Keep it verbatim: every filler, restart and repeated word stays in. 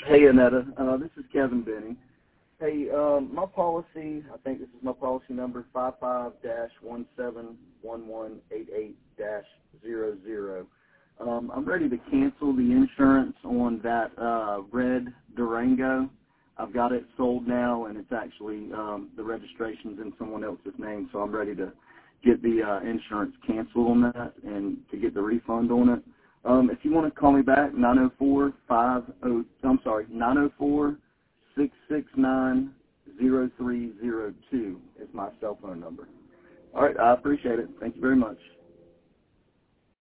Hey, Annetta. Uh, this is Kevin Benny. Hey, um, my policy, I think this is my policy number, five five dash one seven one one eight eight dash zero zero. Um, I'm ready to cancel the insurance on that uh, red Durango. I've got it sold now, and it's actually, um, the registration's in someone else's name, so I'm ready to get the uh, insurance canceled on that and to get the refund on it. Um, if you want to call me back, nine oh four, five oh, I'm sorry, nine oh four, six six nine, zero three zero two is my cell phone number. All right, I appreciate it. Thank you very much.